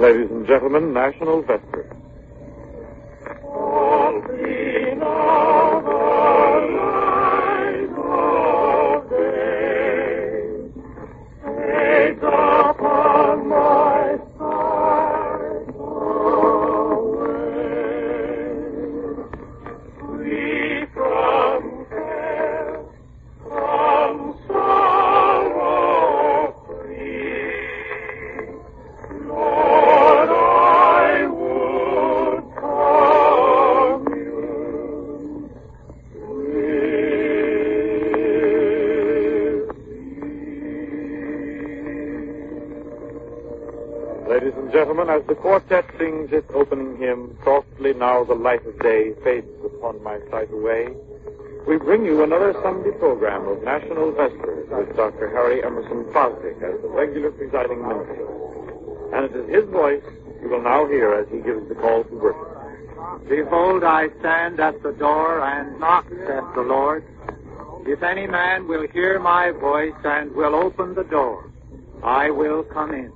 Ladies and gentlemen, National Vesper. Ladies and gentlemen, as the quartet sings its opening hymn, Softly Now the Light of Day Fades Upon My Sight Away, we bring you another Sunday program of National Vespers with Dr. Harry Emerson Fosdick as the regular presiding minister. And it is his voice you will now hear as he gives the call to worship. Behold, I stand at the door and knock, saith the Lord. If any man will hear my voice and will open the door, I will come in.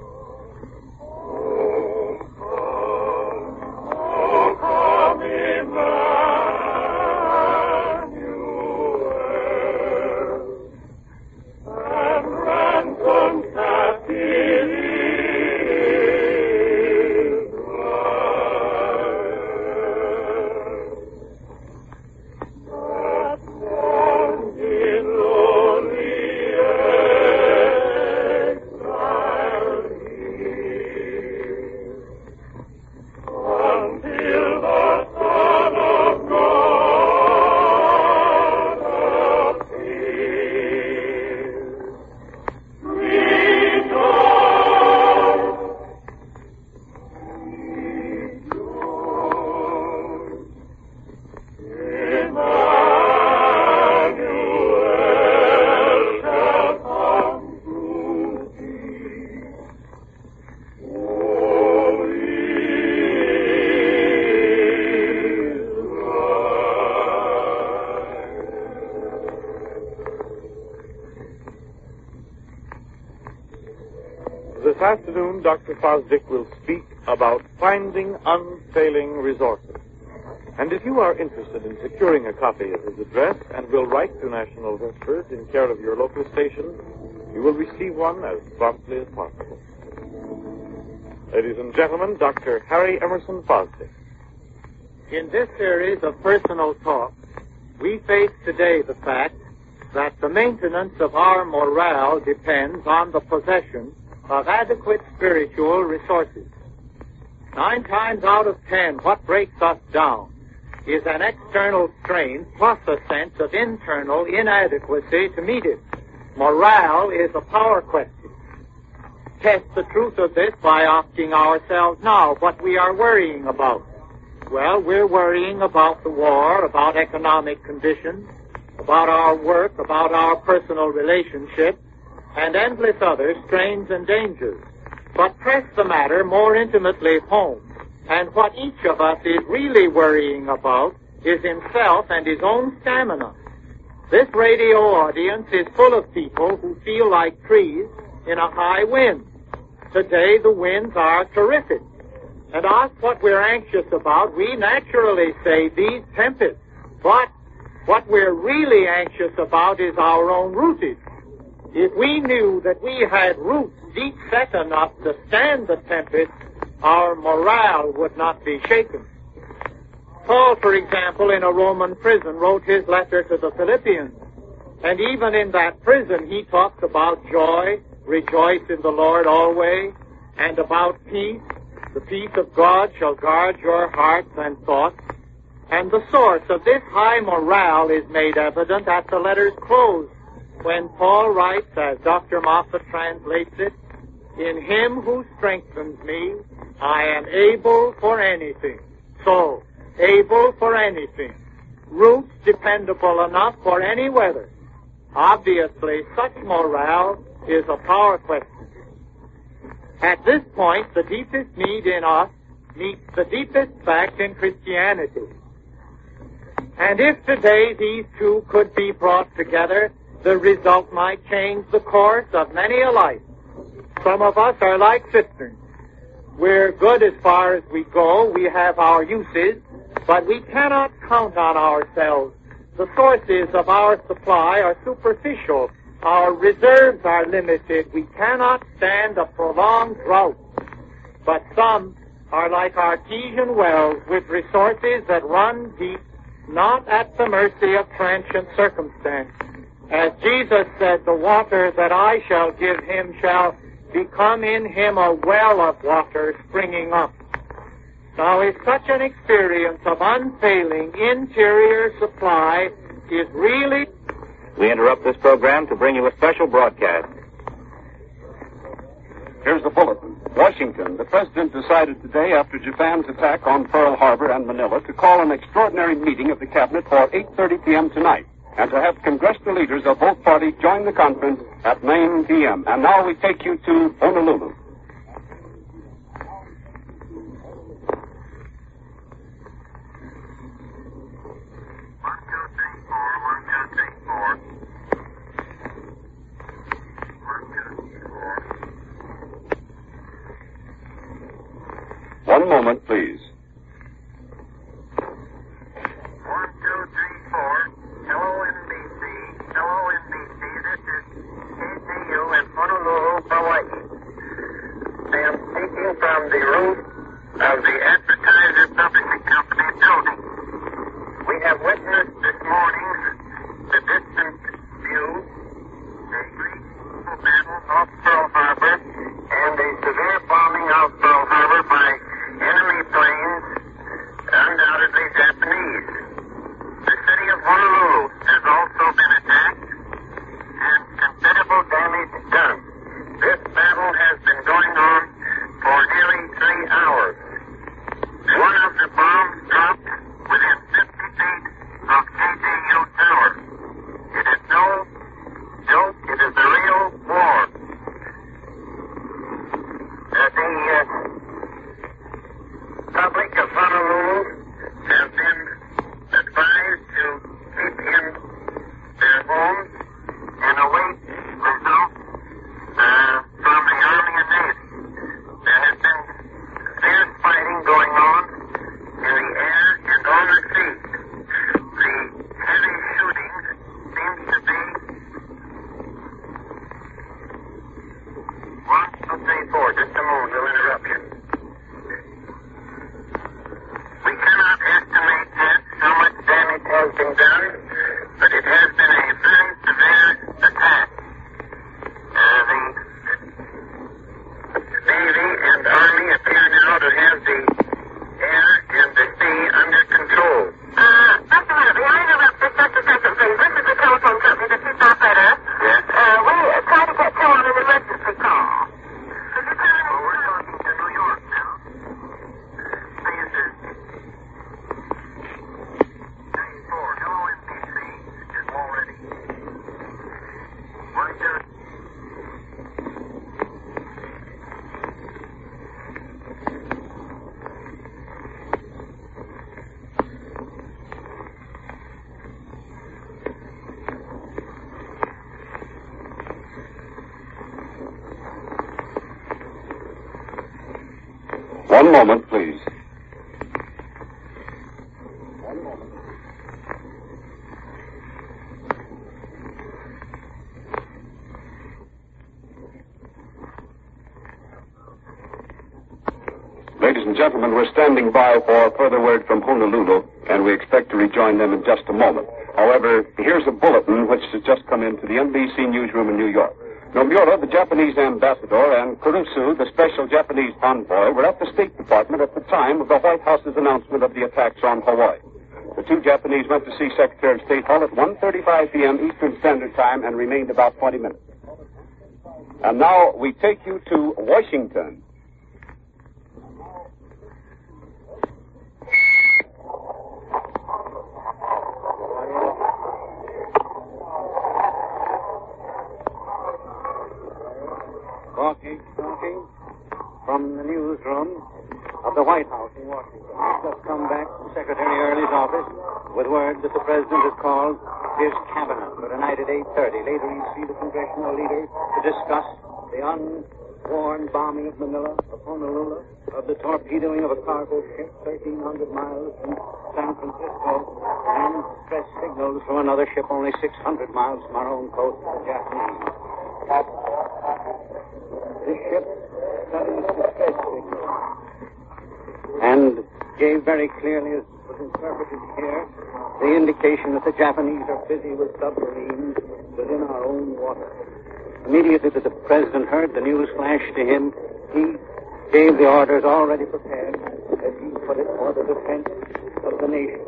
This afternoon, Dr. Fosdick will speak about finding unfailing resources. And if you are interested in securing a copy of his address and will write to National Vespers in care of your local station, you will receive one as promptly as possible. Ladies and gentlemen, Dr. Harry Emerson Fosdick. In this series of personal talks, we face today the fact that the maintenance of our morale depends on the possession of adequate spiritual resources. 9 times out of 10, what breaks us down is an external strain plus a sense of internal inadequacy to meet it. Morale is a power question. Test the truth of this by asking ourselves now what we are worrying about. Well, we're worrying about the war, about economic conditions, about our work, about our personal relationships, and endless other strains and dangers. But press the matter more intimately home, and what each of us is really worrying about is himself and his own stamina. This radio audience is full of people who feel like trees in a high wind. Today the winds are terrific. And asked what we're anxious about, we naturally say these tempests. But what we're really anxious about is our own rootage. If we knew that we had roots deep set enough to stand the tempest, our morale would not be shaken. Paul, for example, in a Roman prison, wrote his letter to the Philippians. And even in that prison, he talks about joy, rejoice in the Lord always, and about peace. The peace of God shall guard your hearts and thoughts. And the source of this high morale is made evident at the letter's close, when Paul writes, as Dr. Moffat translates it, "In him who strengthens me, I am able for anything." So, able for anything. Roots dependable enough for any weather. Obviously, such morale is a power question. At this point, the deepest need in us meets the deepest fact in Christianity. And if today these two could be brought together, the result might change the course of many a life. Some of us are like cisterns. We're good as far as we go. We have our uses, but we cannot count on ourselves. The sources of our supply are superficial. Our reserves are limited. We cannot stand a prolonged drought. But some are like artesian wells with resources that run deep, not at the mercy of transient circumstance. As Jesus said, the water that I shall give him shall become in him a well of water springing up. Now, if such an experience of unfailing interior supply is really... We interrupt this program to bring you a special broadcast. Here's the bulletin. Washington. The president decided today, after Japan's attack on Pearl Harbor and Manila, to call an extraordinary meeting of the cabinet for 8:30 p.m. tonight, and to have congressional leaders of both parties join the conference at 9 p.m. And now we take you to Honolulu. One moment, please. 1, 2, 3, 4. Hello, NBC. Hello, NBC. This is KTU in Honolulu, Hawaii. I am speaking from the roof of the Advertiser Publishing Company building. We have witnessed this morning the distant view, the great battle off Pearl Harbor, and the severe bombing of Pearl Harbor by enemy planes, undoubtedly Japanese. The city of Honolulu has also been attacked and considerable damage done. This battle has been going on for nearly 3 hours. One of the bombs dropped within 50 feet of KTU Tower. It is no joke. It is a real war. The public of Honolulu have been advised to keep in their homes and await results from the Army and Navy. There has been fierce fighting going on in the air and on the sea. The heavy shooting seems to be 1, 2, 3, 4. Just a moment, no interruption. We cannot estimate yet how much damage has been done, but it has been a very severe attack. The Navy and Army appear now to have the air and the sea under control. Just a minute. May I interrupt for just a second, please? This is the telephone company, the chief operator. Yes. We try to get through on an emergency call. We're talking to New York now. Please, 94. Hello, NBC. Is all ready. 1, 2. One moment, please. One moment. Ladies and gentlemen, we're standing by for further word from Honolulu, and we expect to rejoin them in just a moment. However, here's a bulletin which has just come into the NBC newsroom in New York. Nomura, the Japanese ambassador, and Kurusu, the special Japanese envoy, were at the State Department at the time of the White House's announcement of the attacks on Hawaii. The two Japanese went to see Secretary of State Hall at 1:35 p.m. Eastern Standard Time and remained about 20 minutes. And now we take you to Washington. Talking from the newsroom of the White House in Washington. I've just come back from Secretary Early's office with word that the President has called his cabinet for tonight at 8:30. Later he'll see the congressional leaders to discuss the war and bombing of Manila, of Honolulu, of the torpedoing of a cargo ship 1,300 miles from San Francisco, and stress signals from another ship only 600 miles from our own coast, the Japanese. This ship studies distress signals and gave very clearly, as was interpreted here, the indication that the Japanese are busy with submarines within our own water. Immediately that the president heard the news flash to him, he gave the orders already prepared, as he put it, for the defense of the nation.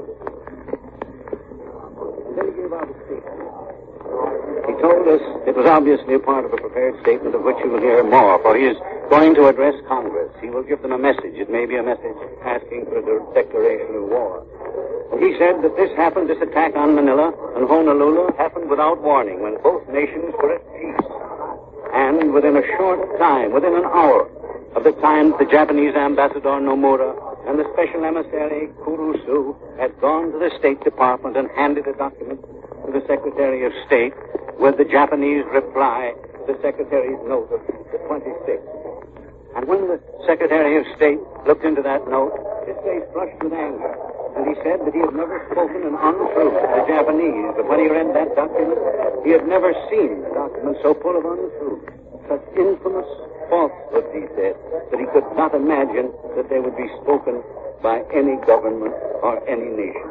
And then he gave out a statement. He told us it was obviously a part of a prepared statement of which you will hear more, for he is going to address Congress. He will give them a message. It may be a message asking for a declaration of war. And he said that this attack on Manila and Honolulu happened without warning, when both nations were at peace. And within a short time, within an hour of the time the Japanese ambassador Nomura and the special emissary Kurusu had gone to the State Department and handed a document to the Secretary of State with the Japanese reply to the Secretary's note of the 26th. And when the Secretary of State looked into that note, his face flushed with anger. And he said that he had never spoken an untruth to the Japanese, but when he read that document, he had never seen a document so full of untruth, such infamous falsehoods, he said, that he could not imagine that they would be spoken by any government or any nation.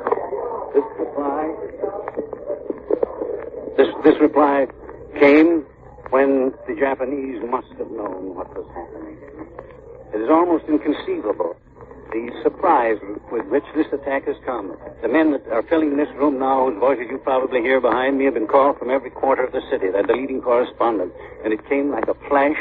This reply came when the Japanese must have known what was happening. It is almost inconceivable, the surprise with which this attack has come. The men that are filling this room now, whose voices you probably hear behind me, have been called from every quarter of the city. They're the leading correspondent. And it came like a flash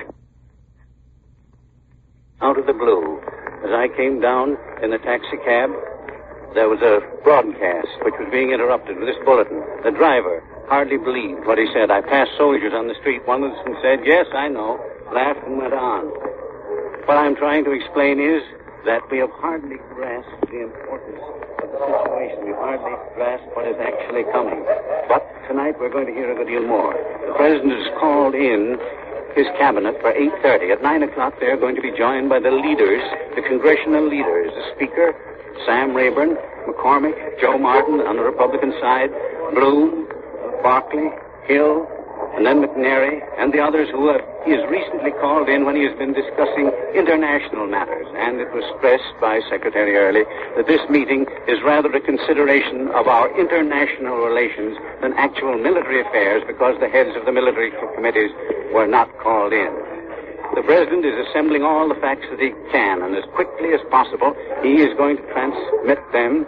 out of the blue. As I came down in the taxi cab, there was a broadcast which was being interrupted with this bulletin. The driver hardly believed what he said. I passed soldiers on the street. One of them said, "Yes, I know," laughed and went on. What I'm trying to explain is that we have hardly grasped the importance of the situation. We've hardly grasped what is actually coming. But tonight we're going to hear a good deal more. The president has called in his cabinet for 8:30. At 9 o'clock, they're going to be joined by the leaders, the congressional leaders, the Speaker, Sam Rayburn, McCormick, Joe Martin on the Republican side, Bloom, Barkley, Hill, and then McNary, and the others he has recently called in when he has been discussing international matters. And it was stressed by Secretary Early that this meeting is rather a consideration of our international relations than actual military affairs, because the heads of the military committees were not called in. The president is assembling all the facts that he can, and as quickly as possible, he is going to transmit them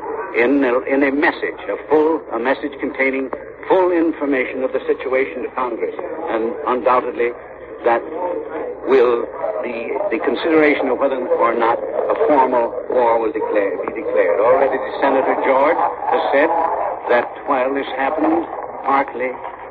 in a message, a message containing full information of the situation to Congress. And undoubtedly, that will be the consideration of whether or not a formal war will be declared. Already Senator George has said that while this happened, partly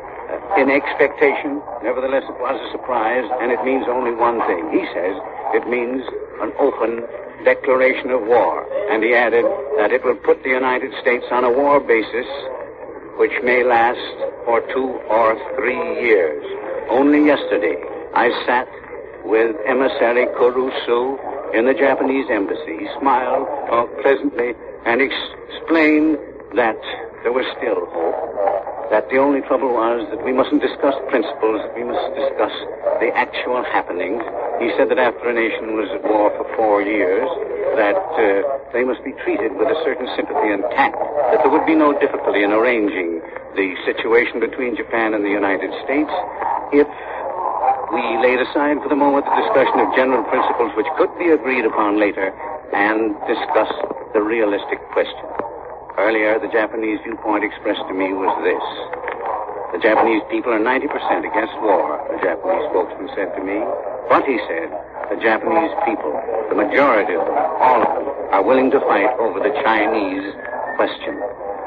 in expectation, nevertheless it was a surprise, and it means only one thing. He says it means an open declaration of war. And he added that it will put the United States on a war basis which may last for 2 or 3 years. Only yesterday, I sat with Emissary Kurusu in the Japanese embassy. He smiled, talked pleasantly, and explained that there was still hope, that the only trouble was that we mustn't discuss principles, that we must discuss the actual happenings. He said that after a nation was at war for 4 years, that they must be treated with a certain sympathy and tact, that there would be no difficulty in arranging the situation between Japan and the United States if we laid aside for the moment the discussion of general principles which could be agreed upon later and discuss the realistic question. Earlier, the Japanese viewpoint expressed to me was this. The Japanese people are 90% against war, the Japanese spokesman said to me. But, he said, the Japanese people, the majority of them, all of them, are willing to fight over the Chinese question.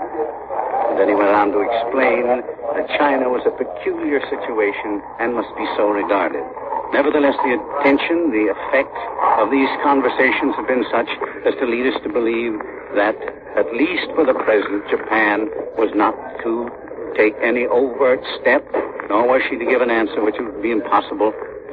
And then he went on to explain that China was a peculiar situation and must be so regarded. Nevertheless, the attention, the effect of these conversations have been such as to lead us to believe that, at least for the present, Japan was not to take any overt step, nor was she to give an answer which would be impossible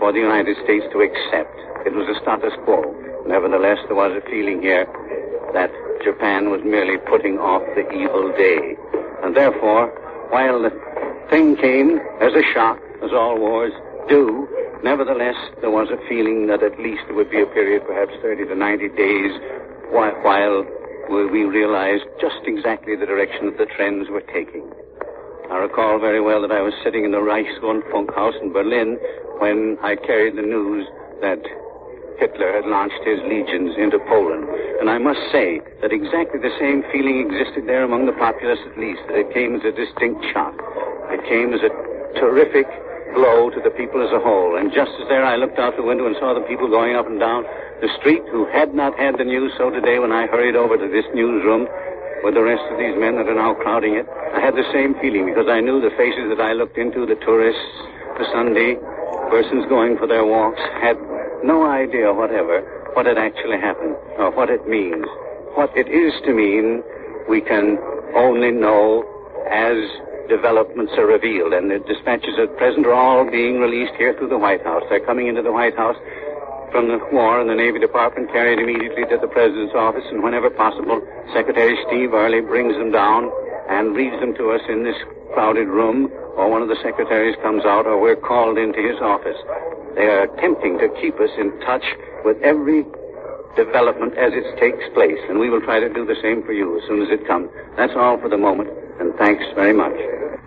for the United States to accept. It was a status quo. Nevertheless, there was a feeling here that Japan was merely putting off the evil day. And therefore, while the thing came as a shock, as all wars do, nevertheless, there was a feeling that at least there would be a period, perhaps 30 to 90 days, while we realized just exactly the direction that the trends were taking. I recall very well that I was sitting in the Reichsrundfunkhaus in Berlin when I carried the news that Hitler had launched his legions into Poland. And I must say that exactly the same feeling existed there among the populace at least, that it came as a distinct shock. It came as a terrific blow to the people as a whole. And just as there I looked out the window and saw the people going up and down the street who had not had the news, so today when I hurried over to this newsroom with the rest of these men that are now crowding it, I had the same feeling because I knew the faces that I looked into, the tourists, the Sunday persons going for their walks, had no idea whatever what had actually happened or what it means. What it is to mean, we can only know as developments are revealed, and the dispatches at present are all being released here through the White House. They're coming into the White House from the War and the Navy Department, carried immediately to the President's office, and whenever possible, Secretary Steve Early brings them down and reads them to us in this crowded room, or one of the secretaries comes out, or we're called into his office. They are attempting to keep us in touch with every development as it takes place, and we will try to do the same for you as soon as it comes. That's all for the moment, and thanks very much.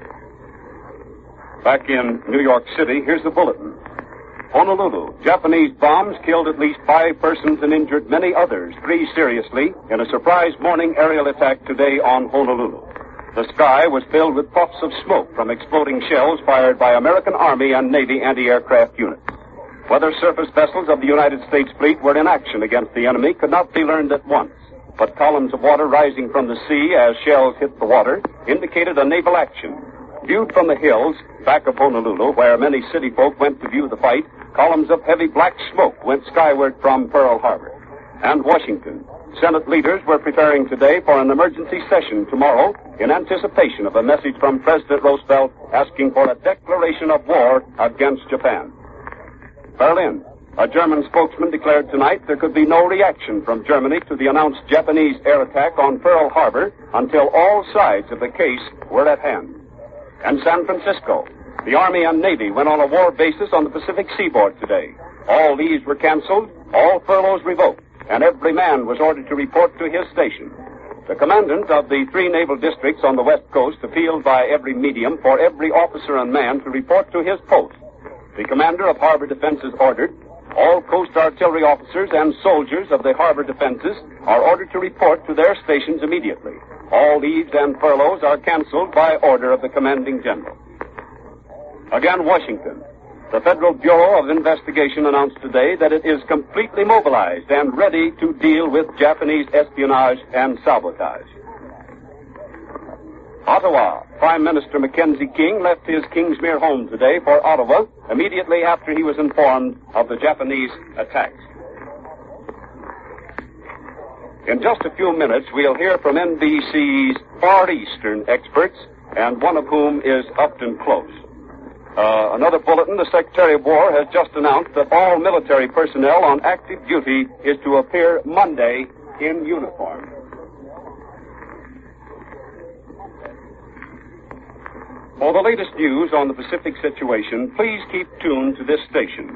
Back in New York City, here's the bulletin. Honolulu, Japanese bombs killed at least 5 persons and injured many others, 3 seriously, in a surprise morning aerial attack today on Honolulu. The sky was filled with puffs of smoke from exploding shells fired by American Army and Navy anti-aircraft units. Whether surface vessels of the United States fleet were in action against the enemy could not be learned at once, but columns of water rising from the sea as shells hit the water indicated a naval action. Viewed from the hills, back of Honolulu, where many city folk went to view the fight, columns of heavy black smoke went skyward from Pearl Harbor. And Washington. Senate leaders were preparing today for an emergency session tomorrow in anticipation of a message from President Roosevelt asking for a declaration of war against Japan. Berlin. A German spokesman declared tonight there could be no reaction from Germany to the announced Japanese air attack on Pearl Harbor until all sides of the case were at hand. And San Francisco. The Army and Navy went on a war basis on the Pacific seaboard today. All leaves were canceled, all furloughs revoked, and every man was ordered to report to his station. The commandant of the 3 naval districts on the West Coast appealed by every medium for every officer and man to report to his post. The commander of harbor defenses ordered all coast artillery officers and soldiers of the harbor defenses are ordered to report to their stations immediately. All leaves and furloughs are canceled by order of the commanding general. Again, Washington. The Federal Bureau of Investigation announced today that it is completely mobilized and ready to deal with Japanese espionage and sabotage. Ottawa. Prime Minister Mackenzie King left his Kingsmere home today for Ottawa immediately after he was informed of the Japanese attacks. In just a few minutes, we'll hear from NBC's Far Eastern experts, and one of whom is Upton Close. Another bulletin, the Secretary of War has just announced that all military personnel on active duty is to appear Monday in uniform. For the latest news on the Pacific situation, please keep tuned to this station.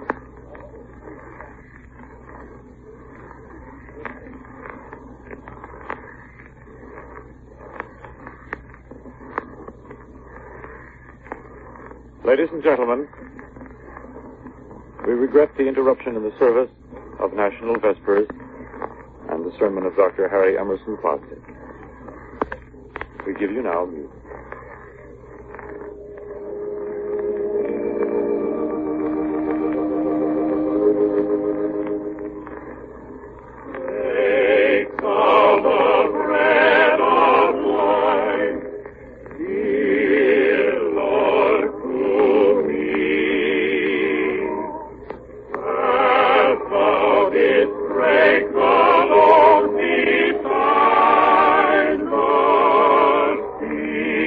Ladies and gentlemen, we regret the interruption in the service of National Vespers and the sermon of Dr. Harry Emerson Fosdick. We give you now music. Beside the sea.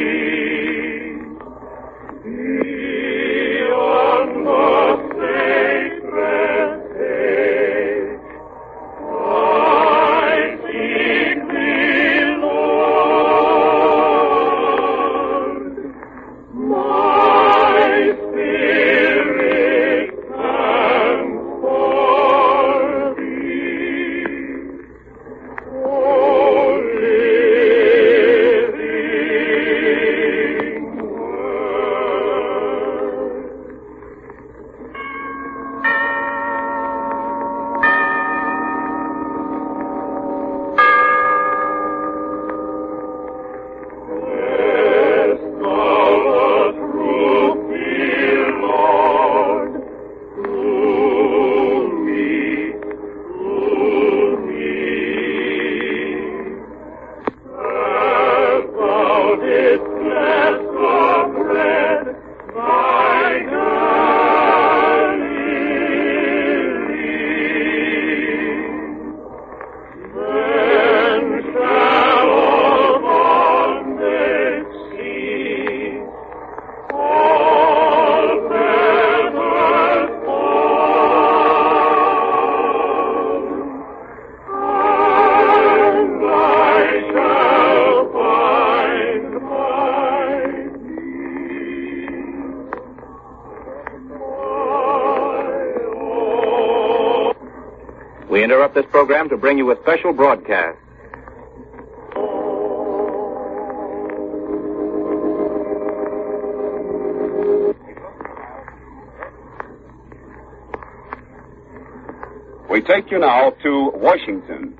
interrupt this program to bring you a special broadcast. We take you now to Washington.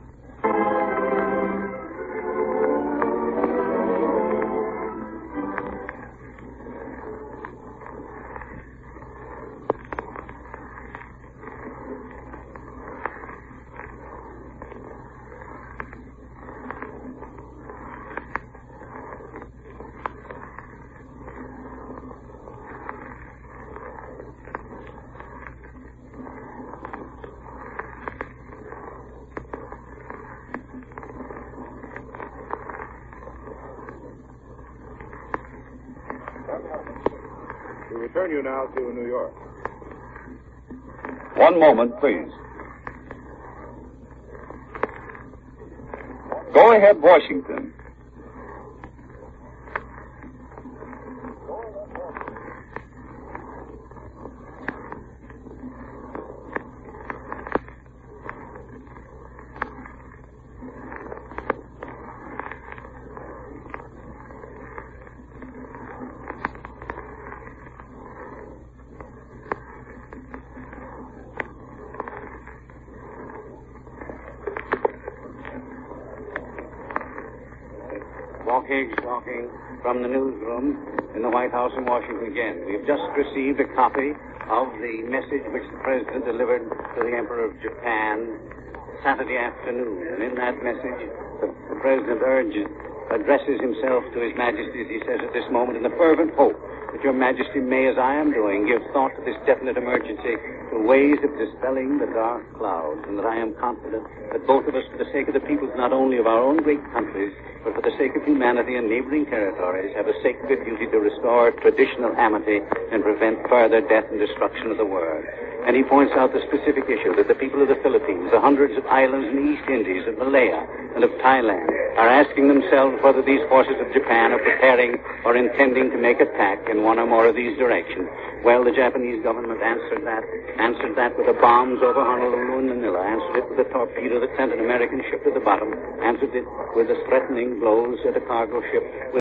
We return you now to New York. One moment, please. Go ahead, Washington. Walking from the newsroom in the White House in Washington again. We've just received a copy of the message which the President delivered to the Emperor of Japan Saturday afternoon. And in that message, the President addresses himself to His Majesty, as he says at this moment, in the fervent hope that Your Majesty may, as I am doing, give thought to this definite emergency, to ways of dispelling the dark clouds, and that I am confident that both of us, for the sake of the peoples not only of our own great countries, but for the sake of humanity and neighboring territories, have a sacred duty to restore traditional amity and prevent further death and destruction of the world. And he points out the specific issue that the people of the Philippines, the hundreds of islands in the East Indies, of Malaya, and of Thailand are asking themselves whether these forces of Japan are preparing or intending to make attack in one or more of these directions. Well, the Japanese government answered that with the bombs over Honolulu and Manila, answered it with a torpedo that sent an American ship to the bottom, answered it with the threatening blows at a cargo ship with